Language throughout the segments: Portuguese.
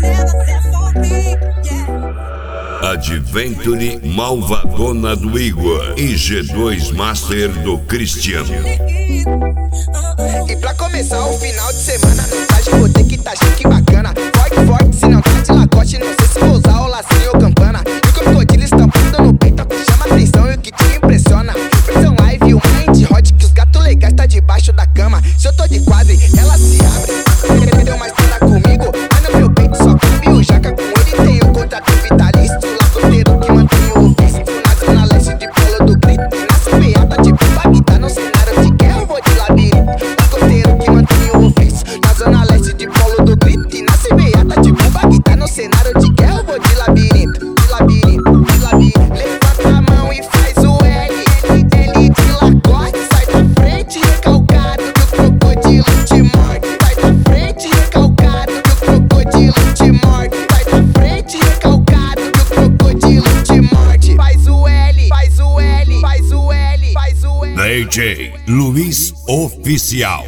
Adventure Malvadona do Igor e G2 Master do Cristiano. E pra começar o final de semana, mensagem vou ter que tá chique bacana. Forte, forte, se não tá de lacoste, não sei se vou usar o lacinho ou campana. E o crocodilo estampado no peito, chama atenção e o que te impressiona. Versão live, o mind hot, que os gatos legais tá debaixo da cama. Se eu tô de quadro, ela se abre. Entendeu uma história comigo? Mas no meu peito só cabe o jaca. Com ele tem o contrato vitalício, lacoteiro que mantém o ofício. Na zona leste de Polo do Grito, nasce beata de Bagdá no cenário de guerra, eu vou de labirinto. Lacoteiro que mantém o ofício, na zona leste de Polo do Grito, e nasce beata de Bagdá no cenário de guerra, eu vou de labirinto. De labirinto, de labirinto. Levanta a mão e faz o L, L de lacoste. Sai da frente recalcado que o crocodilo te morde. Sai da frente recalcado que o crocodilo te morde. Sai da frente recalcado que o crocodilo te morde. Faz o L, faz o L, faz o L, faz o L. DJ Luiz Oficial.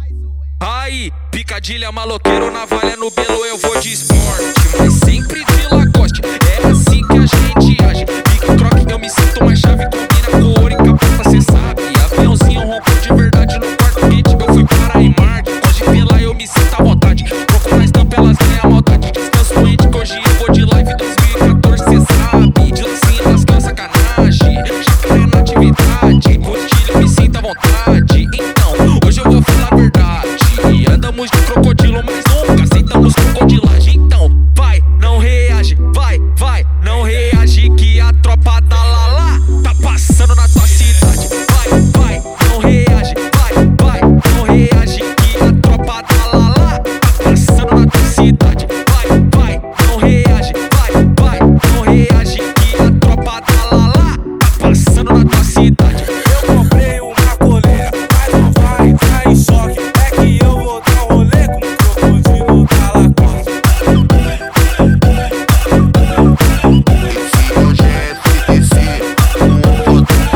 Aí, picadilha, maloqueiro, navalha no belo, eu vou de esporte, mas sempre de Lacoste, é assim que a gente age. Pica troca, eu me sinto mais chave, combina com ouro e capota, cê sabe. Aviãozinho rompeu de verdade no quarto quente, eu fui para em Marte. Hoje pela eu me sinto à vontade, troco na estampa, elas têm a maldade. Descanso doente que hoje eu vou de live 2014, cê sabe. De lacinha nas que é sacanagem, jacaré na atividade, postilha, eu me sinto à vontade. Então, hoje eu vou falar a verdade. Andamos de crocodilo, mas nunca aceitamos crocodilagem. Então, vai, não reage, vai, vai, não reage, que a tropa da Lala tá passando na tua cidade. Vai, vai, não reage, vai, vai, não reage, que a tropa da Lala tá passando na tua cidade. Vai, vai, não reage, vai, vai, não reage, que a tropa da Lala tá passando na tua cidade. Eu comprei uma coleira, mas não vai entrar em choque. É que eu vou dar um rolê com o crocodilo da Lacoste.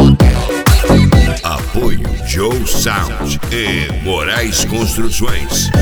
Apoio Joe Sound e Moraes Construções.